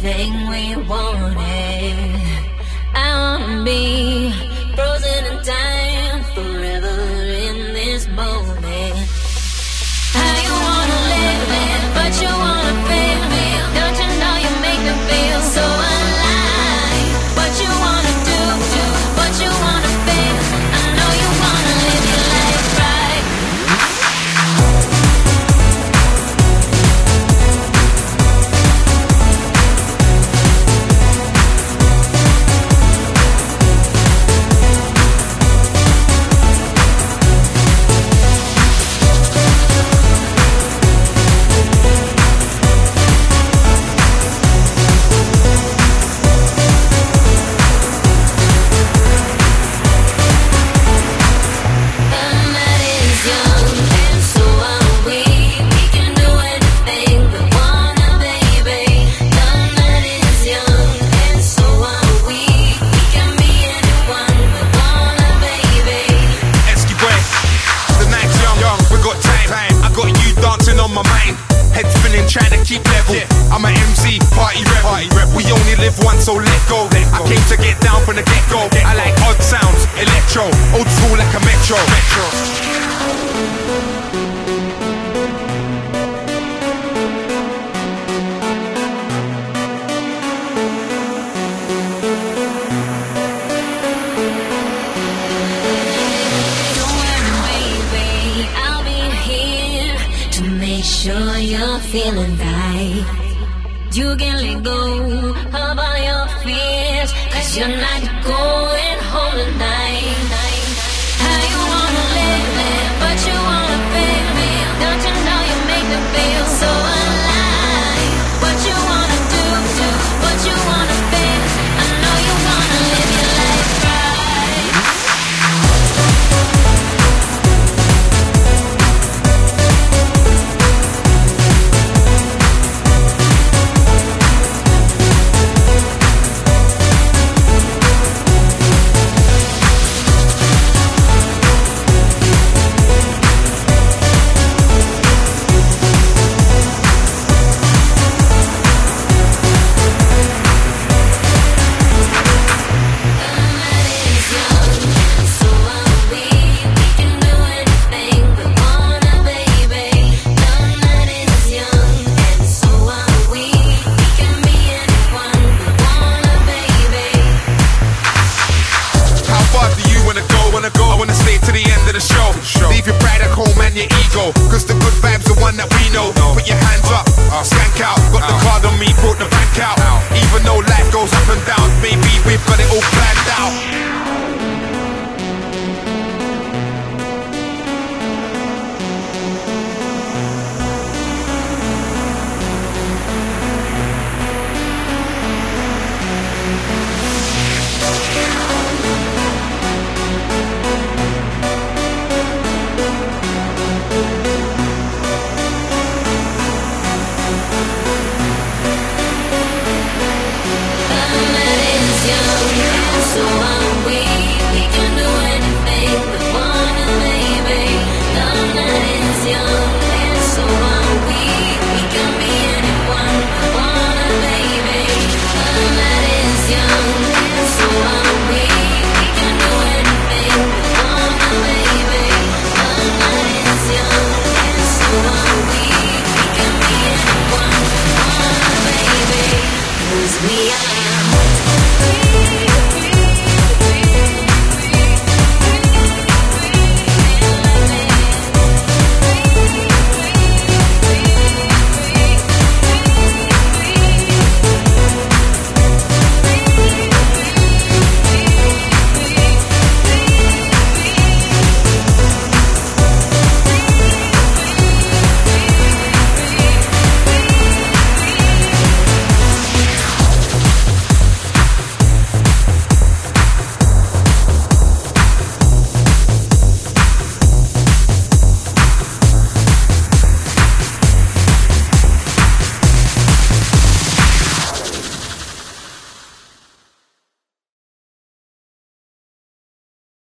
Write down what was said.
anything we wanted. I wanna be frozen in time, forever in this moment. How you wanna live it, but you wanna feel me. Don't you know you make me feel so alive? What you wanna do, what you wanna feel. I know you wanna live your life right. I'm an MC, party rebel. We only live once, so let go. I came to get down from the get-go. I like odd sounds, electro, old school like a metro. Don't worry, baby, I'll be here to make sure you're feeling right. You can let go of all your fears, 'cause you're not going home tonight. How you wanna live it, but you wanna feel me. Don't you know you make me feel so alive? What you wanna do, what you wanna feel. I know you wanna live your life right. I wanna stay to the end of the show. Leave your pride at home and your ego, 'cause the good vibes the one that we know. Put your hands up, skank out. Got the card on me, brought the bank out. Even though life goes up and down, baby, we've got it all planned out. So